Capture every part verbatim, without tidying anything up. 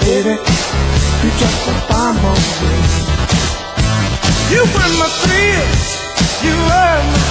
baby. You just a bomb on me. You were my thrill. You were my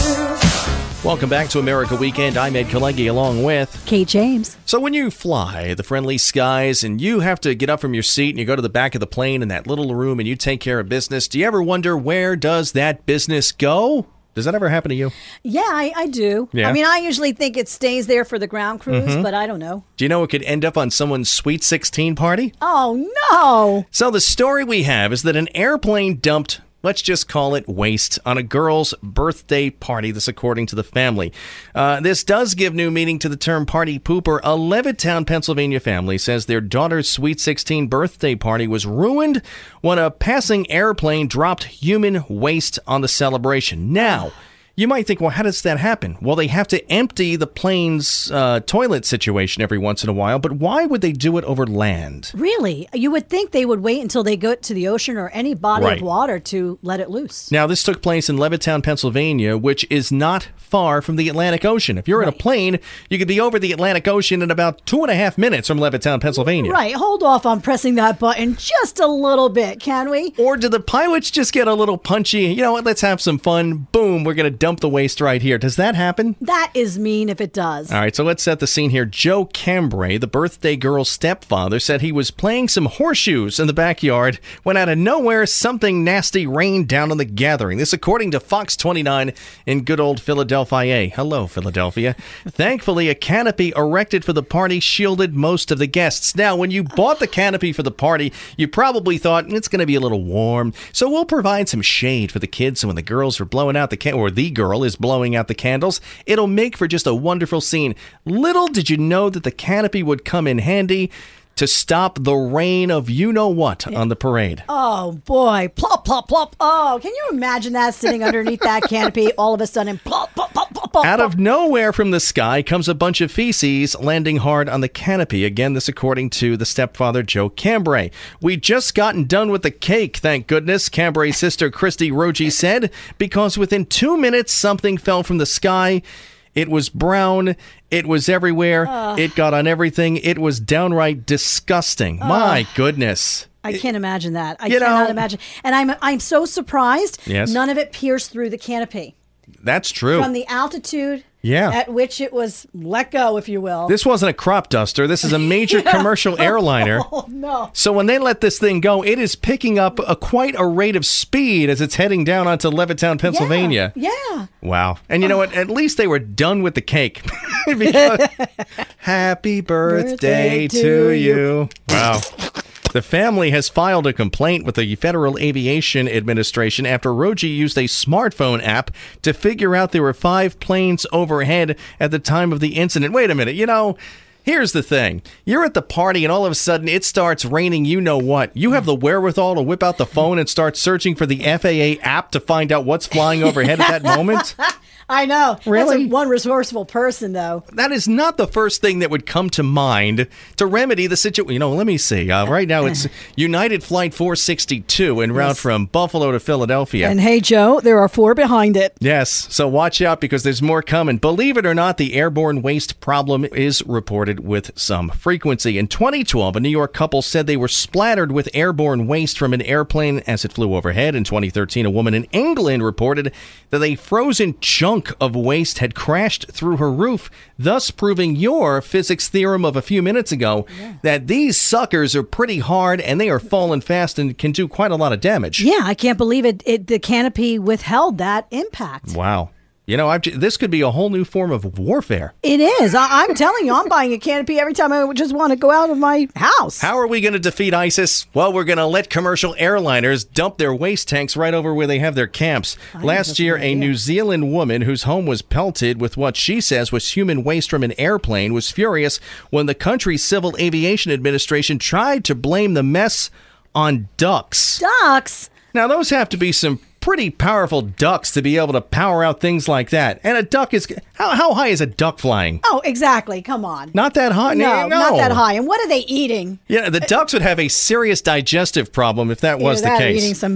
thrill. Welcome back to America Weekend. I'm Ed Kalegi along with Kate James. So when you fly the friendly skies and you have to get up from your seat and you go to the back of the plane in that little room and you take care of business, do you ever wonder where does that business go? Does that ever happen to you? Yeah, I, I do. Yeah. I mean, I usually think it stays there for the ground cruise, Mm-hmm. but I don't know. Do you know it could end up on someone's Sweet sixteen party? Oh, no. So the story we have is that an airplane dumped, let's just call it waste, on a girl's birthday party. This according to the family. Uh, this does give new meaning to the term party pooper. A Levittown, Pennsylvania family says their daughter's Sweet sixteen birthday party was ruined when a passing airplane dropped human waste on the celebration. Now, you might think, well, how does that happen? Well, they have to empty the plane's uh, toilet situation every once in a while, but why would they do it over land? Really? You would think they would wait until they go to the ocean or any body Right. of water to let it loose. Now, this took place in Levittown, Pennsylvania, which is not far from the Atlantic Ocean. If you're in a Right. plane, you could be over the Atlantic Ocean in about two and a half minutes from Levittown, Pennsylvania. Right. Hold off on pressing that button just a little bit, can we? Or do the pilots just get a little punchy? You know what? Let's have some fun. Boom, we're going to dump the waste right here. Does that happen? That is mean if it does. All right, so let's set the scene here. Joe Cambray, the birthday girl's stepfather, said he was playing some horseshoes in the backyard when out of nowhere something nasty rained down on the gathering. This according to Fox twenty-nine in good old Philadelphia. Hello, Philadelphia. Thankfully, a canopy erected for the party shielded most of the guests. Now, when you bought the canopy for the party, you probably thought it's going to be a little warm, so we'll provide some shade for the kids so when the girls are blowing out the can- or the girl is blowing out the candles, it'll make for just a wonderful scene. Little did you know that the canopy would come in handy to stop the rain of you-know-what on the parade. Oh, boy. Plop, plop, plop. Oh, can you imagine that sitting underneath that canopy all of a sudden? Plop, plop, plop, plop, plop. Out of nowhere from the sky comes a bunch of feces landing hard on the canopy. Again, this according to the stepfather, Joe Cambray. We just gotten done with the cake, thank goodness, Cambray's sister, Christy Rogie, said, because within two minutes, something fell from the sky. It was brown. It was everywhere. Uh, it got on everything. It was downright disgusting. Uh, My goodness. I can't imagine that. I You cannot know- imagine. And I'm I'm so surprised Yes. none of it pierced through the canopy. That's true. From the altitude Yeah. at which it was let go, if you will. This wasn't a crop duster. This is a major commercial airliner. Oh, no. So when they let this thing go, it is picking up a quite a rate of speed as it's heading down onto Levittown, Pennsylvania. Yeah. yeah. Wow. And you know what? At least they were done with the cake. Because happy birthday, Birthday to to you. Wow. The family has filed a complaint with the Federal Aviation Administration after Rogie used a smartphone app to figure out there were five planes overhead at the time of the incident. Wait a minute. You know, here's the thing. You're at the party and all of a sudden it starts raining you know what. You have the wherewithal to whip out the phone and start searching for the F A A app to find out what's flying overhead at that moment? I know. Really? That's a one resourceful person, though. That is not the first thing that would come to mind to remedy the situation. You know, let me see. Uh, right now, it's United Flight four sixty-two en route Yes. from Buffalo to Philadelphia. And hey, Joe, there are four behind it. Yes, so watch out because there's more coming. Believe it or not, the airborne waste problem is reported with some frequency. In twenty twelve, a New York couple said they were splattered with airborne waste from an airplane as it flew overhead. In twenty thirteen, a woman in England reported that a frozen chunk of waste had crashed through her roof, thus proving your physics theorem of a few minutes ago yeah. that these suckers are pretty hard and they are falling fast and can do quite a lot of damage. Yeah, I can't believe it. it the canopy withheld that impact. Wow. You know, I've, this could be a whole new form of warfare. It is. I, I'm telling you, I'm buying a canopy every time I just want to go out of my house. How are we going to defeat ISIS? Well, we're going to let commercial airliners dump their waste tanks right over where they have their camps. Last year, a New Zealand woman whose home was pelted with what she says was human waste from an airplane was furious when the country's Civil Aviation Administration tried to blame the mess on ducks. Ducks? Now, those have to be some pretty powerful ducks to be able to power out things like that. And a duck is... How, how high is a duck flying? Oh, exactly. Come on. Not that high? No, no, not that high. And what are they eating? Yeah, the ducks would have a serious digestive problem if that was Either the that or case. eating some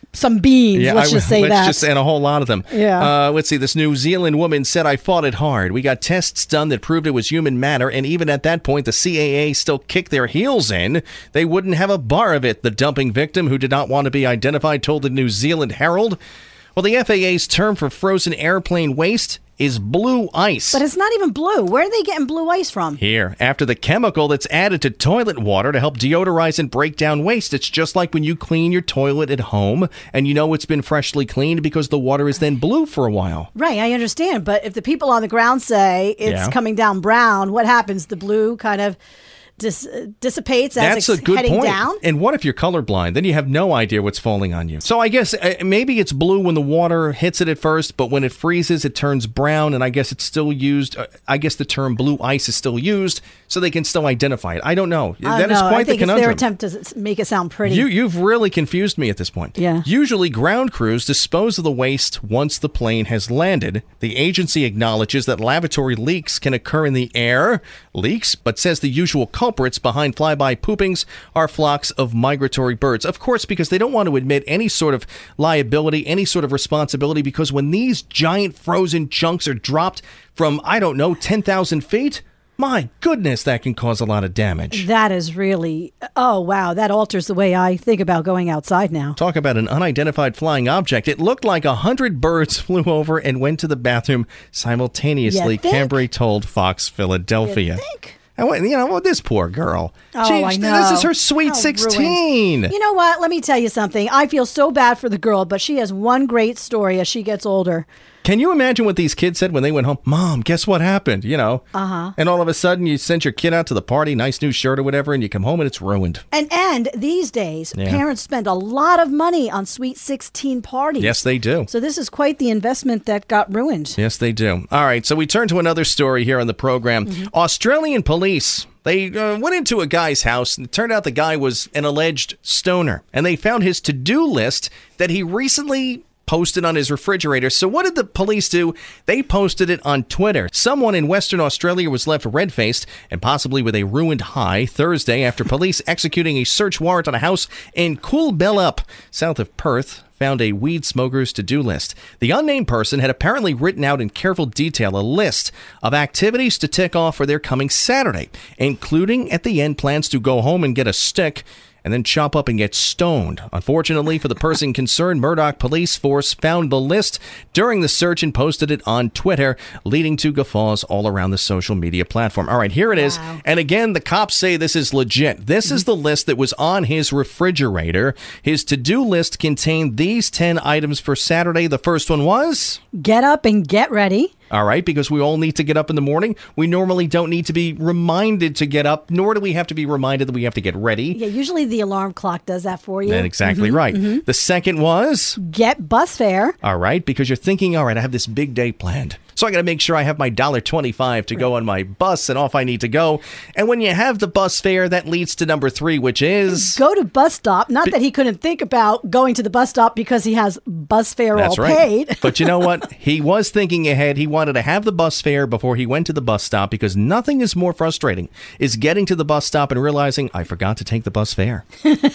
some beans. Yeah, let's I- just say let's that. Just, and a whole lot of them. Yeah. Uh, let's see. This New Zealand woman said, I fought it hard. We got tests done that proved it was human matter. And even at that point, the C A A still kicked their heels in. They wouldn't have a bar of it, the dumping victim, who did not want to be identified, told the New Zealand Herald. Well, the F A A's term for frozen airplane waste is blue ice. But it's not even blue. Where are they getting blue ice from? Here, after the chemical that's added to toilet water to help deodorize and break down waste. It's just like when you clean your toilet at home and you know it's been freshly cleaned because the water is then blue for a while. Right, I understand. But if the people on the ground say it's Yeah. coming down brown, what happens? The blue kind of dis- dissipates as That's it's a good heading point. down? And what if you're colorblind? Then you have no idea what's falling on you. So I guess uh, maybe it's blue when the water hits it at first, but when it freezes, it turns brown. And I guess it's still used. Uh, I guess the term blue ice is still used, so they can still identify it. I don't know. I That don't is know. quite I think the it's conundrum. their attempt to s- make it sound pretty. You, you've really confused me at this point. Yeah. Usually, ground crews dispose of the waste once the plane has landed. The agency acknowledges that lavatory leaks can occur in the air, leaks, but says the usual culprits behind flyby poopings are flocks of migratory birds. Of course, because they don't want to admit any sort of liability, any sort of responsibility, because when these giant frozen chunks are dropped from, I don't know, ten thousand feet, my goodness, that can cause a lot of damage. That is really, oh, wow. That alters the way I think about going outside now. Talk about an unidentified flying object. It looked like a hundred birds flew over and went to the bathroom simultaneously, You think? Cambry told Fox Philadelphia. You think? And what, you know, well, this poor girl. Oh, She- I know. This is her sweet How sixteen. ruined. You know what? Let me tell you something. I feel so bad for the girl, but she has one great story as she gets older. Can you imagine what these kids said when they went home? Mom, guess what happened? You know? Uh-huh. And all of a sudden you sent your kid out to the party, nice new shirt or whatever, and you come home and it's ruined. And and these days, Yeah. parents spend a lot of money on sweet sixteen parties. Yes, they do. So this is quite the investment that got ruined. Yes, they do. All right, so we turn to another story here on the program. Mm-hmm. Australian police, they uh, went into a guy's house, and it turned out the guy was an alleged stoner. And they found his to-do list that he recently posted on his refrigerator. So what did the police do? They posted it on Twitter. Someone in Western Australia was left red-faced and possibly with a ruined high Thursday after police executing a search warrant on a house in Coolbellup, south of Perth, found a weed smoker's to-do list. The unnamed person had apparently written out in careful detail a list of activities to tick off for their coming Saturday, including at the end plans to go home and get a stick and then chop up and get stoned. Unfortunately for the person concerned, Murdoch Police Force found the list during the search and posted it on Twitter, leading to guffaws all around the social media platform. All right, here it is. Wow. And again, the cops say this is legit. This is the list that was on his refrigerator. His to-do list contained these ten items for Saturday. The first one was... Get up and get ready. All right, because we all need to get up in the morning. We normally don't need to be reminded to get up, nor do we have to be reminded that we have to get ready. Yeah, usually the alarm clock does that for you. That's exactly right. The second was, Get bus fare. all right, because you're thinking, all right, I have this big day planned. So I got to make sure I have my one dollar twenty-five to go on my bus, and off I need to go. And when you have the bus fare, that leads to number three, which is... Go to bus stop. Not that he couldn't think about going to the bus stop because he has bus fare That's all right. paid. But you know what? He was thinking ahead. He wanted to have the bus fare before he went to the bus stop, because nothing is more frustrating is getting to the bus stop and realizing I forgot to take the bus fare.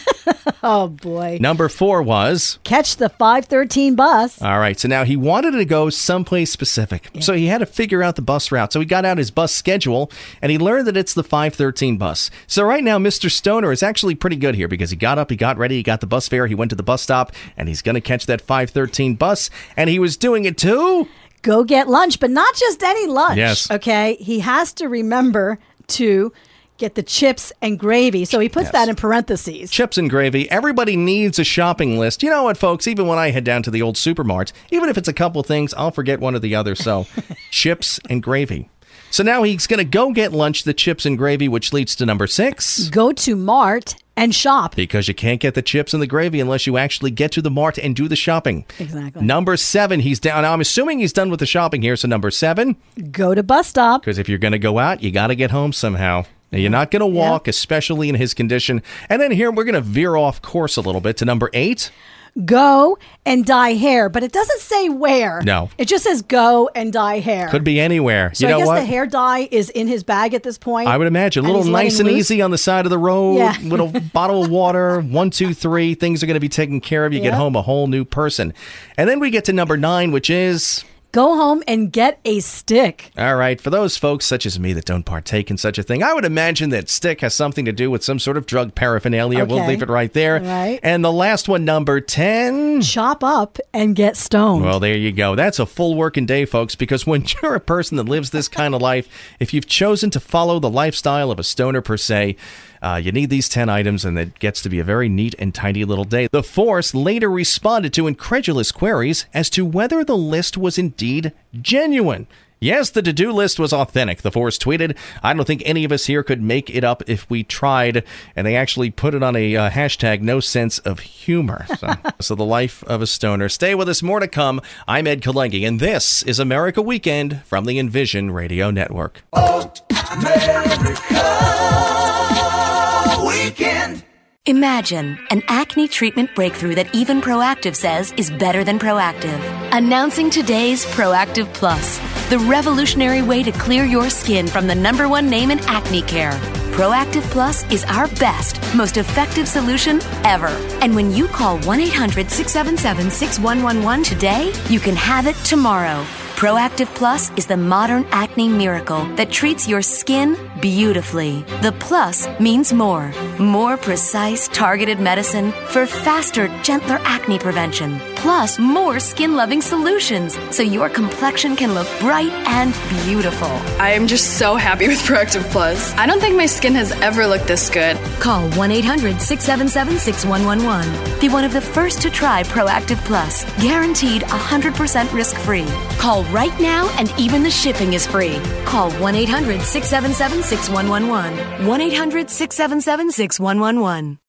Oh, boy. Number four was... Catch the five thirteen bus. All right, so now he wanted to go someplace specific. So he had to figure out the bus route. So he got out his bus schedule, and he learned that it's the five thirteen bus. So right now, Mister Stoner is actually pretty good here, because he got up, he got ready, he got the bus fare, he went to the bus stop, and he's going to catch that five thirteen bus, and he was doing it too... Go get lunch, but not just any lunch. Yes. Okay. He has to remember to get the chips and gravy. So he puts Yes. that in parentheses. Chips and gravy. Everybody needs a shopping list. You know what, folks? Even when I head down to the old supermart, even if it's a couple things, I'll forget one or the other. So, chips and gravy. So now he's going to go get lunch, the chips and gravy, which leads to number six. Go to Mart and shop. Because you can't get the chips and the gravy unless you actually get to the mart and do the shopping. Exactly. Number seven, he's down. Now, I'm assuming he's done with the shopping here. So number seven, Go to bus stop. because if you're going to go out, you got to get home somehow. Now, you're not going to walk, yeah. especially in his condition. And then here, we're going to veer off course a little bit to number eight. Go and dye hair, but it doesn't say where. No. It just says go and dye hair. Could be anywhere. So you know I guess what? the hair dye is in his bag at this point. I would imagine. A little nice and loose. easy on the side of the road. Yeah. Little bottle of water. One, two, three. Things are going to be taken care of. You yep. get home a whole new person. And then we get to number nine, which is... Go home and get a stick. All right. For those folks such as me that don't partake in such a thing, I would imagine that stick has something to do with some sort of drug paraphernalia. Okay. We'll leave it right there. Right. And the last one, number ten. Chop up and get stoned. Well, there you go. That's a full working day, folks, because when you're a person that lives this kind of life, if you've chosen to follow the lifestyle of a stoner per se, Uh, you need these ten items, and it gets to be a very neat and tidy little day. The Force later responded to incredulous queries as to whether the list was indeed genuine. Yes, the to-do list was authentic, the Force tweeted. I don't think any of us here could make it up if we tried, and they actually put it on a uh, hashtag, no sense of humor. So, so the life of a stoner. Stay with us, more to come. I'm Ed Kalengi, and this is America Weekend from the Envision Radio Network. Oh, America Weekend. Imagine an acne treatment breakthrough that even Proactiv says is better than Proactiv. Announcing today's Proactiv Plus, the revolutionary way to clear your skin from the number one name in acne care. Proactiv Plus is our best, most effective solution ever. And when you call one eight hundred six seven seven six one one one today, you can have it tomorrow. Proactiv Plus is the modern acne miracle that treats your skin beautifully. The plus means more. More precise, targeted medicine for faster, gentler acne prevention. Plus, more skin-loving solutions so your complexion can look bright and beautiful. I am just so happy with Proactiv Plus. I don't think my skin has ever looked this good. Call one eight hundred six seven seven six one one one. Be one of the first to try Proactiv Plus. Guaranteed one hundred percent risk-free. Call right now and even the shipping is free. Call one eight hundred six seven seven six one one one. one eight hundred six seven seven six one one one.